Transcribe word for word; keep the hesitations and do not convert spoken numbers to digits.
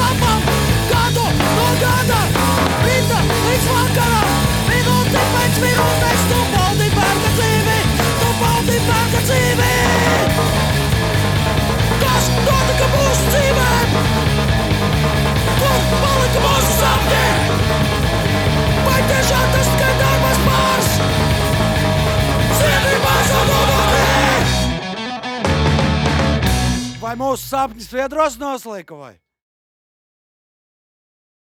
sapam gadu no gada, rīta līdz vakaram, minūte pēc minūtes, tu baudi bērka dzīvi, tu baudi bērka dzīvi. Kas notika mūsu dzīvēm? Kur palika mūsu sapņi? Vai tiešām tas tikai darbas pārs? Sirdī mazo nodokļi! Vai mūsu sapņi sviedros noslīka vai?